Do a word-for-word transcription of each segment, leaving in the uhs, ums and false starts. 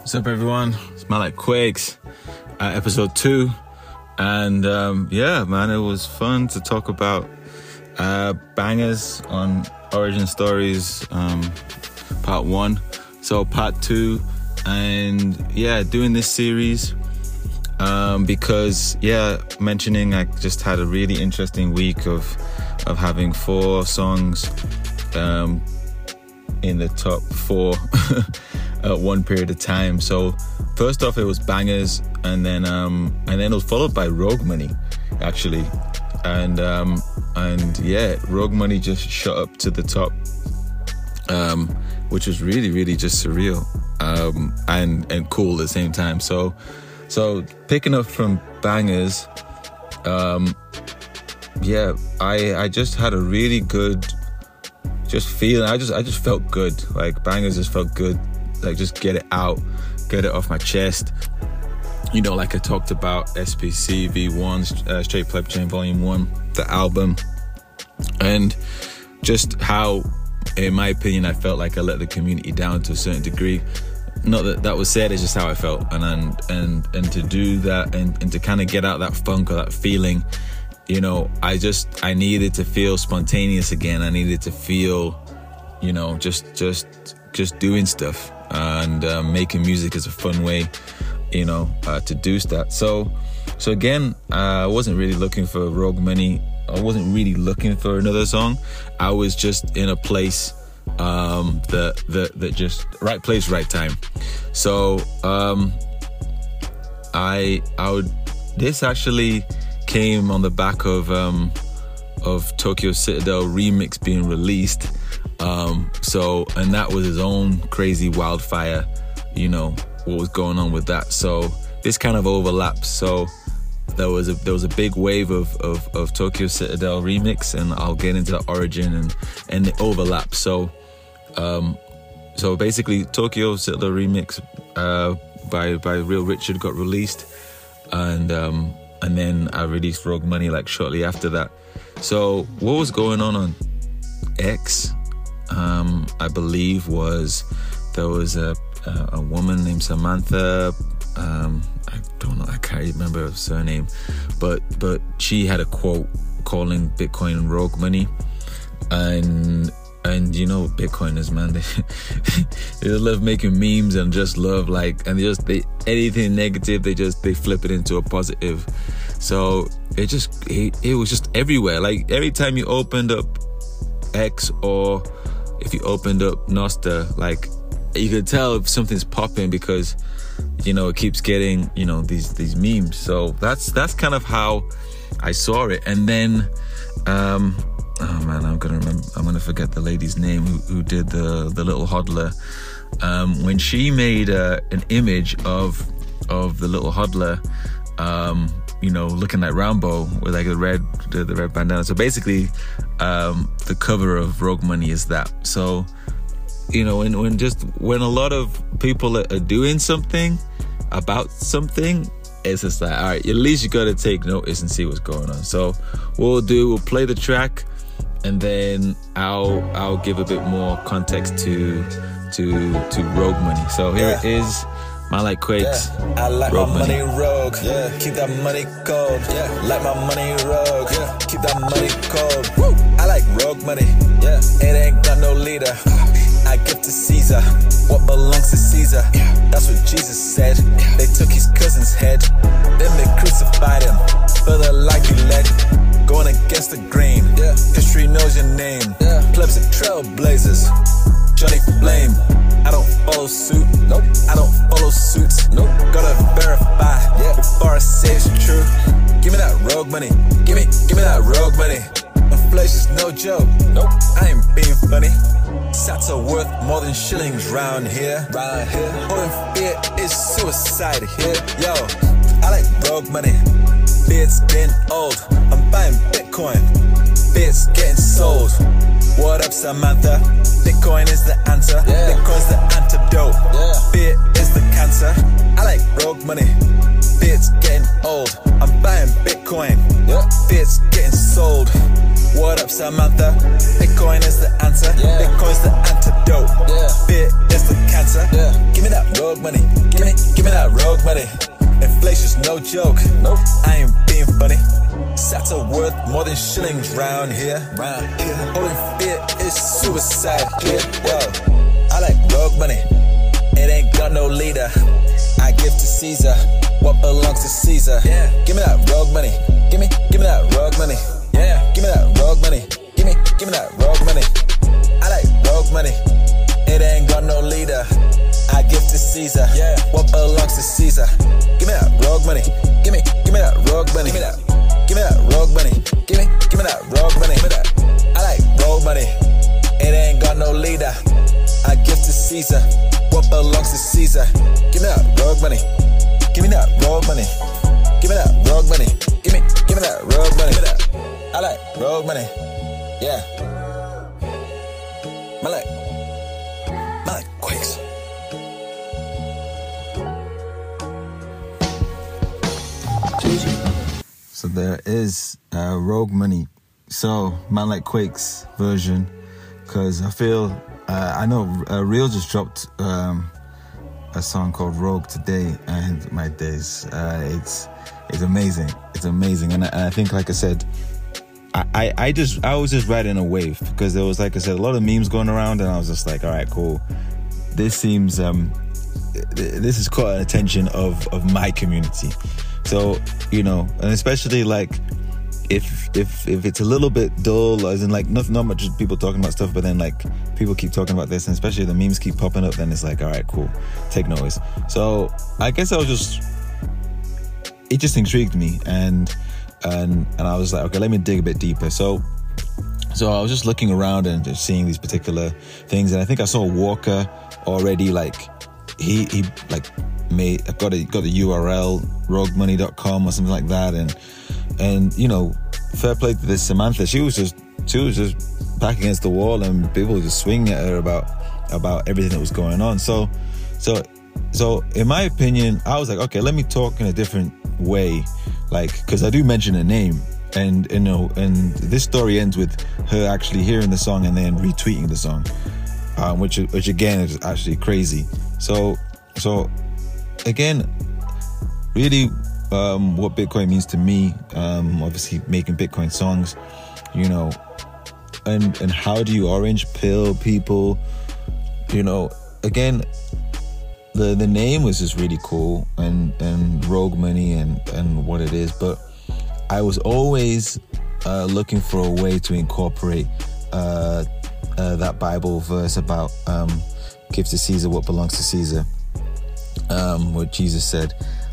What's up, everyone? Smell Like Quakes, uh, episode two. And um, yeah, man, it was fun to talk about uh, bangers on Origin Stories, um, part one. So part two, and yeah, doing this series um, because, yeah, mentioning I just had a really interesting week of of having four songs um, in the top four at one period of time. So first off, it was bangers, and then um, and then it was followed by Rogue Money, actually, and um, and yeah, Rogue Money just shot up to the top, um, which was really, really just surreal um, and and cool at the same time. So so picking up from bangers, um, yeah, I I just had a really good just feeling. I just I just felt good. Like bangers just felt good. Like just get it out, get it off my chest. You know, like I talked about S P C V one, uh, Straight Pleb Chain Volume one, the album, and just how, in my opinion, I felt like I let the community down to a certain degree. Not that that was said, it's just how I felt. And and and, and to do that and, and to kind of get out that funk or that feeling, you know, I just, I needed to feel spontaneous again. I needed to feel, you know, just, just, just doing stuff. And uh, making music is a fun way, you know, uh, to do that. So, so again, uh, I wasn't really looking for Rogue Money. I wasn't really looking for another song. I was just in a place um, that that that just right place, right time. So, um, I I would. This actually came on the back of um, of Tokyo Citadel remix being released. Um, so, and that was his own crazy wildfire, you know, what was going on with that. So this kind of overlaps. So there was a, there was a big wave of, of, of Tokyo Citadel remix, and I'll get into the origin and, and the overlap. So, um, so basically Tokyo Citadel remix, uh, by, by Real Richard got released, and, um, and then I released Rogue Money like shortly after that. So what was going on on X? Um, I believe was there was a a, a woman named Samantha. Um, I don't know. I can't remember her surname, but but she had a quote calling Bitcoin Rogue Money, and and you know Bitcoiners, man, they they love making memes and just love like and they just they anything negative they just they flip it into a positive. So it just it, it was just everywhere. Like every time you opened up X, or if you opened up Nostr, like you could tell if something's popping because, you know, it keeps getting, you know, these these memes. So that's that's kind of how I saw it. And then um oh man, I'm gonna remember I'm gonna forget the lady's name who, who did the the little hodler. Um when she made uh, an image of of the little hodler, um you know, looking like Rambo with like the red, the, the red bandana. So basically, um, the cover of Rogue Money is that. So, you know, when, when just, when a lot of people are, are doing something about something, it's just like, all right, at least you got to take notice and see what's going on. So what we'll do, we'll play the track, and then I'll, I'll give a bit more context to, to, to Rogue Money. So here yeah. it is. Smell Like Quakes. Yeah. I like Rogue my money, money rogue. Yeah. Keep that money cold. Yeah. Like my money rogue. Yeah. Keep that money cold. Woo. I like Rogue Money. Yeah. It ain't got no leader. I give to Caesar what belongs to Caesar. Yeah. That's what Jesus said. Yeah. They took his cousin's head, then they crucified him for the life he led. Going against the grain. Yeah. History knows your name. Yeah. Plebs are trailblazers. Johnny Flame. I don't follow suit. Nope. I don't follow suits. Nope. Gotta verify yeah. before I say it's true. Give me that Rogue Money. Give me, give me that Rogue Money. Inflation's no joke. Nope. I ain't being funny. Sats are worth more than shillings round here. Round here. Holding fear is suicide here. Yo, I like Rogue Money. Beard's getting old. I'm buying Bitcoin. Beard's getting sold. What up, Samantha? Bitcoin is the answer. Yeah. Bitcoin's the antidote. Yeah. Fear is the cancer. I like Rogue Money. Fear's getting old. I'm buying Bitcoin. Yeah. Fear's getting sold. What up, Samantha? Bitcoin is the answer. Yeah. Bitcoin's the antidote. Yeah. Fear is the cancer. Yeah. Give me that Rogue Money. Give money. Inflation's no joke. Nope. I ain't being funny. Sats are worth more than shillings round here. Round here. Holding fear is suicide here. Yo, I like rogue money. It ain't got no leader. I give to Caesar what belongs to Caesar. Yeah. Give me that rogue money. Give me, give me that rogue money. Yeah. Give me that rogue money. Give me, give me that rogue money. I like rogue money. It ain't got no leader. I give to Caesar. Yeah. What belongs to Caesar. Give me that rogue money. Give me, give me that rogue money. Give me that. Give me that rogue money. Give me, give me that rogue money. Give me that. I like rogue money. It ain't got no leader. I give to Caesar what belongs to Caesar. Give me that rogue money. Give me that rogue money. Give me that rogue money. Give me, give me that rogue money. Give me that. I like rogue money. Yeah. I like, I like Quakes. So there is uh, Rogue Money. So Man Like Quakes version, because I feel uh, I know uh, Real just dropped um, a song called Rogue today, and my days, uh, it's it's amazing. It's amazing, and I, and I think, like I said, I, I I just I was just riding a wave, because there was, like I said, a lot of memes going around, and I was just like, all right, cool. This seems um, this has caught attention of of my community. So, you know, and especially like if if if it's a little bit dull, as in like not, not much people talking about stuff, but then like people keep talking about this, and especially the memes keep popping up, then it's like, all right, cool, take notice. So I guess I was just, it just intrigued me, and and and I was like, okay, let me dig a bit deeper. So so I was just looking around and just seeing these particular things, and I think I saw Walker already, like he he like made got a got the U R L rogue money dot com or something like that, and and you know, fair play to this Samantha, she was just she was just back against the wall, and people were just swinging at her about about everything that was going on. So so so in my opinion, I was like, okay, let me talk in a different way, like, because I do mention a name, and you know, and this story ends with her actually hearing the song and then retweeting the song, um, which which again is actually crazy. So so again, really, um, what Bitcoin means to me, um, obviously making Bitcoin songs, you know, and and how do you orange pill people, you know, again, the the name was just really cool, and and Rogue Money and and what it is, but I was always uh, looking for a way to incorporate uh, uh, that Bible verse about um, give to Caesar what belongs to Caesar. Um, what Jesus said.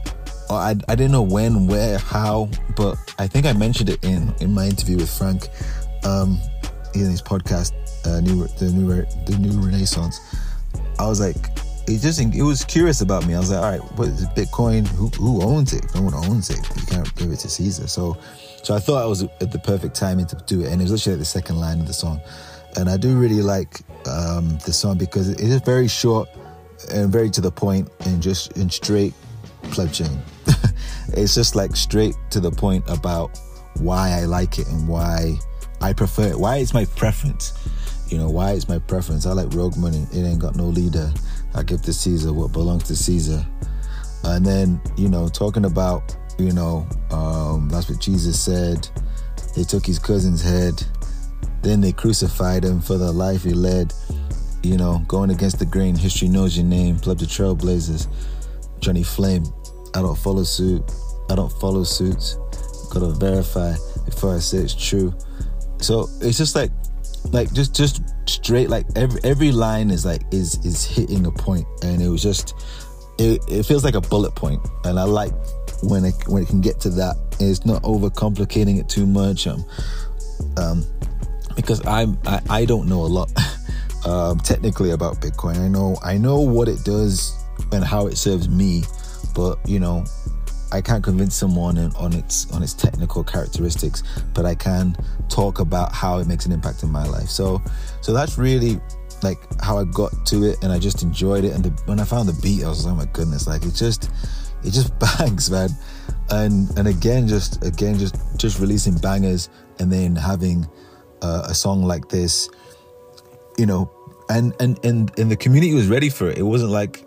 I, I didn't know when, where, how, but I think I mentioned it in, in my interview with Frank, um, in his podcast, uh, new, the new the new Renaissance. I was like, it just it was curious about me. I was like, all right, what is Bitcoin? Who who owns it? No one owns it. You can't give it to Caesar. So, so I thought I was at the perfect timing to do it, and it was literally like the second line of the song. And I do really like um, the song because it is very short and very to the point, and just in straight pleb chain. It's just like straight to the point about why I like it and why I prefer it, why it's my preference, you know, why it's my preference. I like Rogue Money. It ain't got no leader. I give to Caesar what belongs to Caesar. And then, you know, talking about, you know, um, that's what Jesus said. They took his cousin's head, then they crucified him for the life he led. You know, going against the grain, history knows your name. Pleb the Trailblazers, Johnny Flame. I don't follow suit. I don't follow suits. Gotta verify before I say it's true. So it's just like, like just just straight. Like every every line is like is is hitting a point, and it was just it, it feels like a bullet point, and I like when it when it can get to that. It's not overcomplicating it too much. Um, um, because I'm I, I don't know a lot. Um, technically about Bitcoin. I know I know what it does and how it serves me, but you know, I can't convince someone on, on its on its technical characteristics, but I can talk about how it makes an impact in my life. So so that's really like how I got to it, and I just enjoyed it. And the, when I found the beat, I was like, oh my goodness, like it just it just bangs, man. And and again, just again, just just releasing bangers, and then having uh, a song like this. You know, and, and, and, and the community was ready for it. It wasn't like,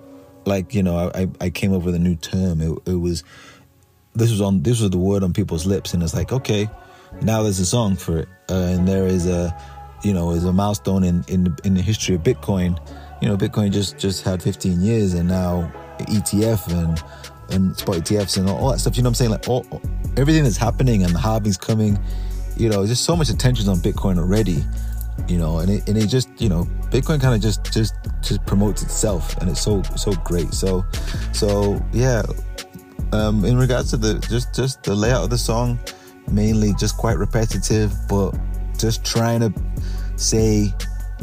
like, you know, I, I came up with a new term. It, it was, this was on, this was the word on people's lips, and it's like, okay, now there's a song for it, uh, and there is a, you know, is a milestone in in the, in the history of Bitcoin. You know, Bitcoin just just had fifteen years, and now E T F and and spot E T Fs and all, all that stuff. You know what I'm saying? Like all, everything that's happening, and the halving's coming. You know, just so much attention on Bitcoin already. You know, and it and it just, you know, Bitcoin kind of just just just promotes itself, and it's so so great. So so yeah. Um, in regards to the just just the layout of the song, mainly just quite repetitive, but just trying to say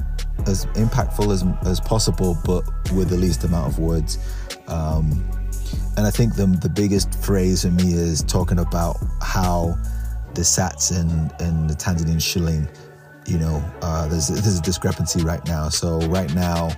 as impactful as as possible, but with the least amount of words. Um, and I think the the biggest phrase for me is talking about how the sats and and the Tanzanian shilling, you know, uh, there's there's a discrepancy right now. So right now,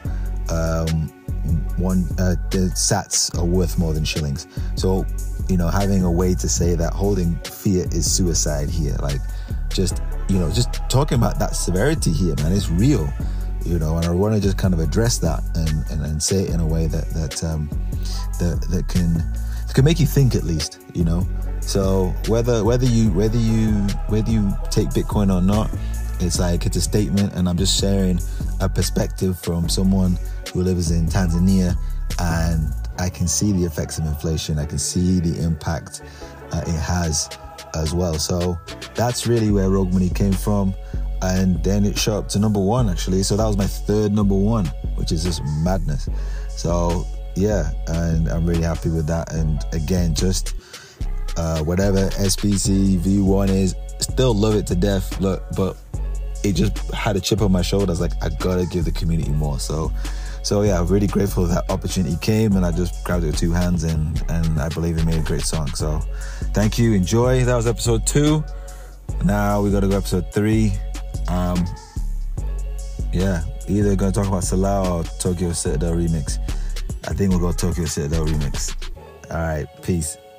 um, one uh, the sats are worth more than shillings. So, you know, having a way to say that holding fiat is suicide here, like just, you know, just talking about that severity here, man, it's real, you know, and I want to just kind of address that and, and, and say it in a way that that um, that that can that can make you think, at least, you know. So whether whether you whether you whether you take Bitcoin or not, it's like it's a statement, and I'm just sharing a perspective from someone who lives in Tanzania, and I can see the effects of inflation. I can see the impact uh, it has as well. So that's really where Rogue Money came from. And then it shot up to number one, actually. So that was my third number one, which is just madness. So yeah, and I'm really happy with that. And again, just uh, whatever S B C V one is, still love it to death. Look, but it just had a chip on my shoulder. I was like, I gotta give the community more. So So yeah, I'm really grateful that opportunity came, and I just grabbed it with two hands, and, and I believe it made a great song. So thank you, enjoy. That was episode two. Now we got to go episode three. Um, yeah, either going to talk about Salah or Tokyo Citadel remix. I think we'll go Tokyo Citadel remix. All right, peace.